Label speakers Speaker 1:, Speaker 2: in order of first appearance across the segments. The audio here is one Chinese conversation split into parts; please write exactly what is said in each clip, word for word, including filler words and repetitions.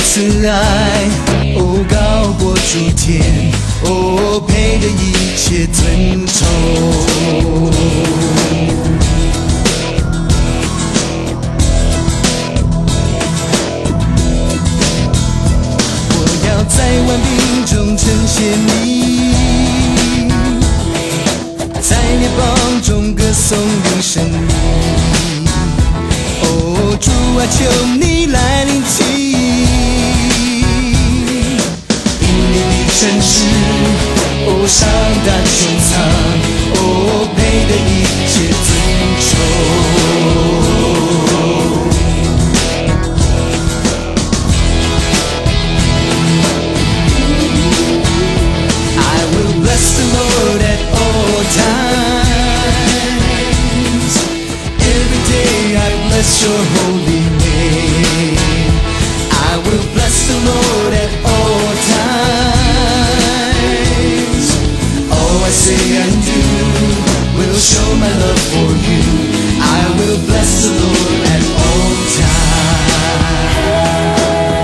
Speaker 1: 慈爱，哦，高过诸天，哦，配得一切尊崇。我要在万兵中呈现你，在列邦中歌颂永生你。哦，主啊，求你来临起。城市，哦，上大穹苍，哦，配得一切尊崇。I will bless the Lord at all times. Every day I bless your holy name. I will bless the Lord at all times. I say and do will show my love for you. I will bless the Lord at all times.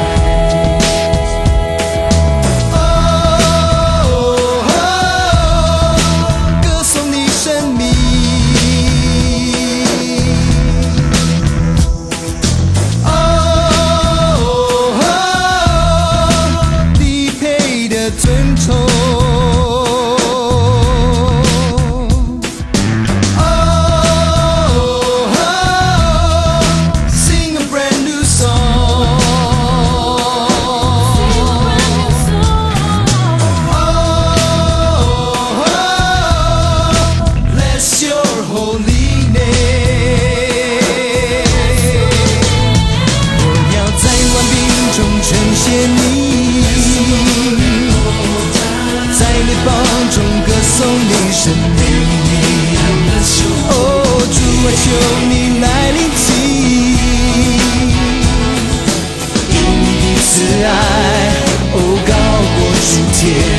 Speaker 1: Oh, oh, 歌颂你生命。Oh, oh, 你配的尊崇。求你来临起，因你的慈爱，哦，高过诸天，